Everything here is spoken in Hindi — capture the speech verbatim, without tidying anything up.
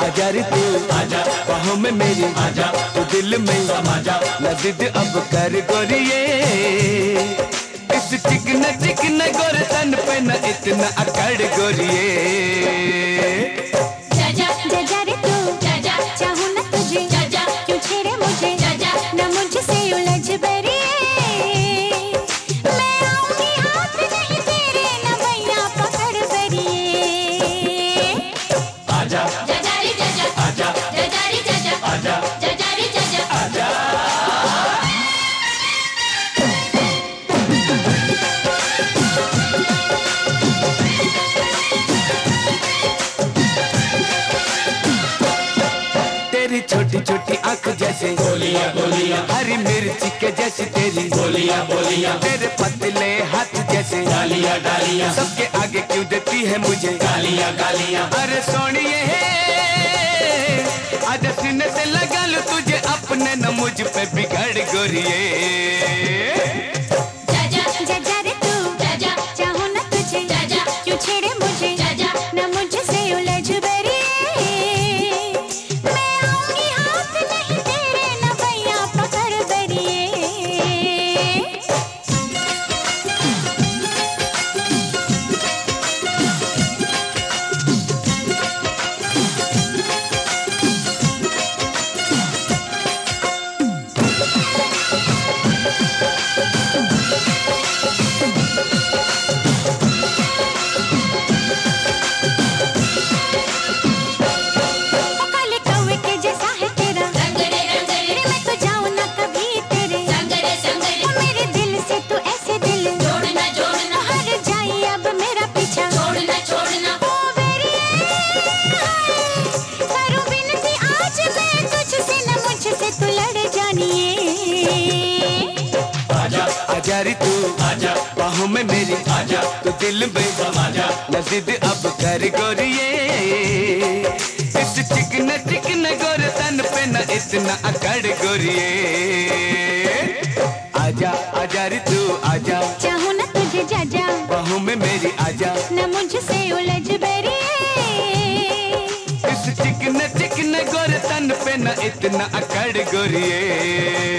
आजा रे तू आजा, बाहों में मेरी आजा, तू दिल में समा जा, न जिद अब कर गोरिये। इस चिकने चिकने गोरे तन पे न इतना अकड़ गोरिये। जाजा जाजा रे तू जाजा, चाहूं न तुझे जाजा, क्यों छेड़े मुझे जाजा, न मुझसे उलझ बरिए। मैं आऊंगी हाथ नहीं तेरे, न भैया पकड़ बरिए। आजा जाजा रे जाजा, आजा जाजा रे जाजा, आजा जाजा रे जाजा, आजा। तेरी छोटी छोटी आंख जैसे बोलिया बोलिया, हरी मिर्ची के जैसी तेरी बोलिया बोलिया, तेरे पतले हाथ जैसे डालिया डालिया, सबके आगे क्यों देती है मुझे गालिया गालिया। अरे सोनिए आज सीने से लगा लूं तुझे अपने, न मुझ पे बिगड़ गोरिये। जाजा जाजा रे तू जाजा, चाहूं न तुझे जाजा, क्यों छेड़े मुझे जाजा, न मुझसे उलझ बरिए। मैं आऊंगी हाथ नहीं तेरे, न भैया पकड़ बरिए। काले कौवे के जैसा है तेरा रंग रे रंग रे, मैं तो जाऊं ना कभी तेरे संग रे संग रे। मेरे दिल से तू ऐसे दिल जोड़ना जोड़ना, हट जाए अब मेरा पीछा छोड़ना छोड़ना। ओ बेरिए करूं विनती आज मैं तुझसे, न मुझसे तू लड़ जानिए। आजा आजा रे तू आजा, बाहों में मेरी आजा, तू दिल में समा जा, न जिद अब कर गोरिये। इस चिकने चिकने गोरे तन पे न इतना अकड़ गोरिये। आजा आजा रे तू आजा, चाहूं न तुझे जाजा, बाहों में मेरी आजा, न मुझसे उलझ बरिए। इस चिकने चिकने गोरे तन पे न इतना अकड़ गोरिये।